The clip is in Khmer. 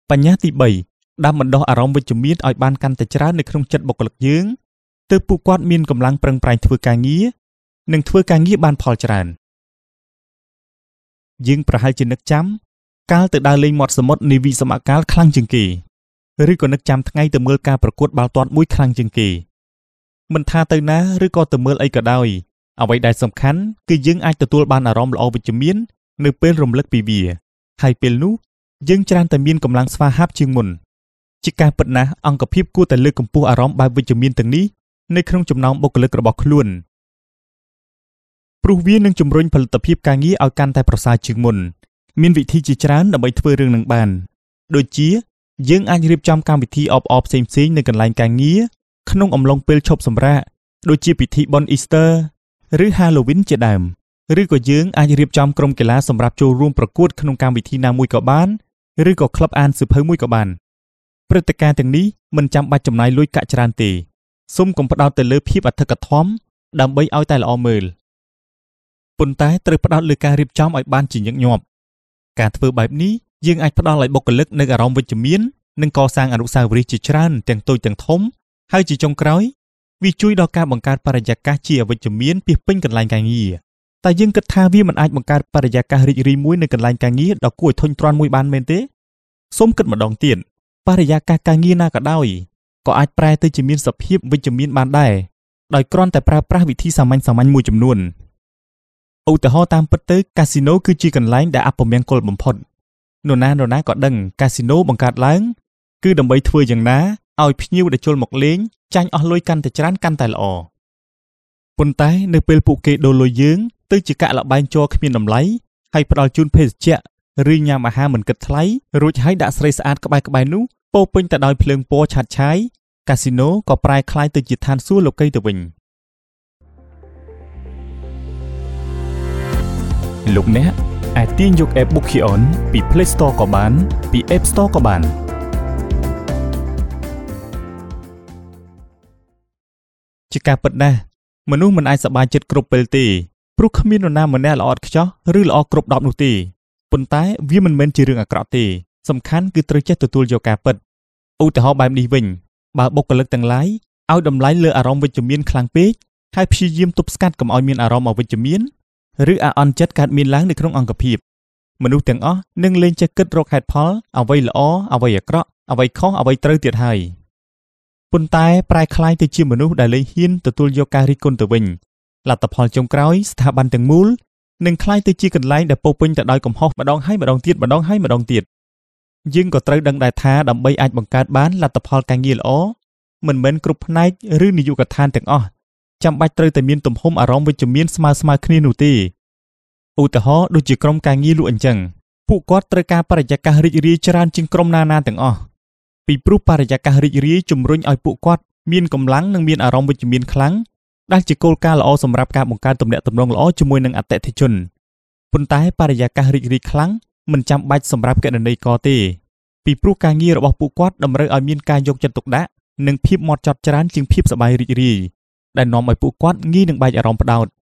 បញ្ញាទី3ដាំបណ្ដោះអារម្មណ៍វិជ្ជមានឲ្យបានកាន់តែច្រើននៅក្នុងចិត្តបុគ្គលិកយើងទើបពួកគាត់មានកម្លាំងប្រឹងប្រែងធ្វើការងារនិងធ្វើការងារបានផលច្រើនយើងប្រហែលជានឹកចាំកាលទៅដើរលេងមាត់សមុទ្រនាវីសមកាលខ្លាំងជាងគេឬក៏នឹកចាំថ្ងៃទៅមើលការប្រកួតបាល់ទាត់មួយខ្លាំងជាងគេមិនថាទៅណាឬក៏ទៅមើលអីក៏ដោយអ្វីដែលសំខាន់គឺយើងអាចទទួលបានអារម្មណ៍ល្អវិជ្ជមាននៅពេលរំលឹកពីវាហើយពេលនោះយើងច្រើនតែមានកម្លាំងស្វាហាប់ជាងមុនជាការពិតណាស់អង្គភាពគួរតែលើកកម្ពស់អារម្មណ៍បែបវិជ្ជមានទាំងនេះនៅក្នុងចំណោមបុគ្គលិករបស់ខ្លួនព្រោះវានឹងជំរុញផលិតភាពការងារឲ្យកាន់តែប្រសើរជាងមុនមានវិធីជាច្រើនដើម្បីធ្វើរឿងនឹងបានដូចជាយើងអាចរៀបចំកម្មវិធីអបអរផ្សេងៗនៅកន្លែងការងារក្នុងអំឡុងពេលឈប់សម្រាកដូចជាពិធីបុណ្យ Easter ឬ Halloween ជាដើមឬក៏យើងអាចរៀបចំក្រុមកីឡាសម្រាប់ចូលរួមប្រកួតក្នុងកម្មវិធីណាមួយក៏បានឬក៏ក្លឹបអានសៀវភៅមួយក៏បានព្រឹត្តិការណ៍ទាំងនេះមិនចាំបាច់ចំណាយលុយកាក់ច្រើនទេសូមកុំផ្ដោតទៅលើភាពអធិកអធមដើម្បីឲ្យតែល្អមើលប៉ុន្តែត្រូវផ្ដោតលើការរៀបចំឲ្យបានជាញឹកញាប់ការធ្វើបែបនេះយើងអាចផ្ដល់ឲ្យបុគ្គលិកនៅអារម្មណ៍វិជ្ជមាននិងកសាងអនុស្សាវរីយ៍ជាច្រើនទាំងតូចទាំងធំហើយជាចុងក្រោយវាជួយដល់ការបង្កើតបរិយាកាសជាអវិជ្ជមានពាសពេញកន្លែងការងារតែយើងគិតថាវាមិនអាចបង្កើតបរិយាកាសរីករាយមួយនៅកន្លែងការងារដ៏គួរឲ្យធុញទ្រាន់មួយបានមែនទេសូមគិតម្ដងទៀតបរិយាកាសការងារណាក៏ដោយក៏អាចប្រែទៅជាមានសភាពវិជ្ជមានបានដែរដោយគ្រាន់តែប្រើប្រាស់វិធីសាមញ្ញមួយចំនួនឧទាហរណ៍តាមពិតទៅកាស៊ីណូគឺជាកន្លែងដែលអពមង្គលបំផុតនរណាក៏ដឹងកាស៊ីណូបង្កើតឡើងគឺដើម្បីធ្វើយ៉ាងណាឲ្យភ្ញៀវដែលចូលមកលេងចាញ់អស់លុយកាន់តែច្រើនកាន់តែល្អប៉ុន្តែនៅពេលពួកគេដូរលុយយើងទៅជាកាក់លបែងជ័រគ្មានតម្លៃហើយផ្ដល់ជូនភេសជ្ជៈឬញ៉ាំអាហារមិនគិតថ្លៃរួចហើយដាក់ស្រីស្អាតក្បែរនោះពោពេញទៅដោយភ្លើងពណ៌ឆាតឆាយកាស៊ីណូក៏ប្រែក្លាយទៅជាឋានសួគ៌លោកីទៅវិញលោកអ្នកអាចទាញយក App Bookion ពី Play Store ក៏បានពី App Store ក៏បានជាការពិតណាស់មនុស្សមិនអាចសប្បាយចិត្តគ្រប់ពេលទេព្រោះគ្មាននរណាម្នាក់ល្អឥតខ្ចោះឬល្អគ្រប់10នោះទេប៉ុន្តែវាមិនមែនជារឿងអាក្រក់ទេសំខាន់គឺត្រូវចេះទទួលយកការពិតឧទាហរណ៍បែបនេះវិញបើបុគ្គលិកទាំងឡាយឲ្យតម្លៃលើអារម្មណ៍វិជ្ជមានខ្លាំងពេកហើយព្យាយាមទប់ស្កាត់កុំឲ្យមានអារម្មណ៍អវិជ្ជមានឬអាអន់ចិត្តកើតមានឡើងនៅក្នុងអង្គភាពមនុស្សទាំងអស់នឹងលែងចេះគិតរកហេតុផលអ្វីល្អអ្វីអាក្រក់អ្វីខុសអ្វីត្រូវទៀតហើយប៉ុន្តែប្រែក្លាយទៅជាមនុស្សដែលលែងហ៊ានទទួលយកការរិះគន់ទៅវិញលទ្ធផលចុងក្រោយស្ថាប័នទាំងមូលនឹងក្លាយទៅជាកន្លែងដែលពោពេញទៅដោយកំហុសម្ដងហើយម្ដងទៀតយើងក៏ត្រូវដឹងដែរថាដើម្បីអាចបង្កើតបានលទ្ធផលការងារល្អមិនមែនគ្រប់ផ្នែកឬនាយកដ្ឋានទាំងអស់ចាំបាច់ត្រូវតែមានទំហំអារម្មណ៍វិជ្ជមានស្មើគ្នានោះទេឧទាហរណ៍ដូចជាក្រុមការងារលក់អញ្ចឹងពួកគាត់ត្រូវការបរិយាកាសរីករាយច្រើនជាងក្រុមណាទាំងអស់ពីព្រោះបរិយាកាសរីករាយជំរុញឲ្យពួកគាត់មានកម្លាំងនិងមានអារម្មណ៍វិជ្ជមានខ្លាំងដែលជាគោលការណ៍ល្អសម្រាប់ការបង្កើតទំនាក់ទំនងល្អជាមួយនឹងអតិថិជនប៉ុន្តែបរិយាកាសរីករាយខ្លាំងមិនចាំបាច់សម្រាប់គណនេយ្យករទេពីព្រោះការងាររបស់ពួកគាត់តម្រូវឲ្យមានការយកចិត្តទុកដាក់និងភាពហ្មត់ចត់ច្រើនជាងភាពសប្បាយរីករាយដែលនាំឲ្យពួកគាត់ងាយនឹងបែកអារម្មណ៍ផ្ដោត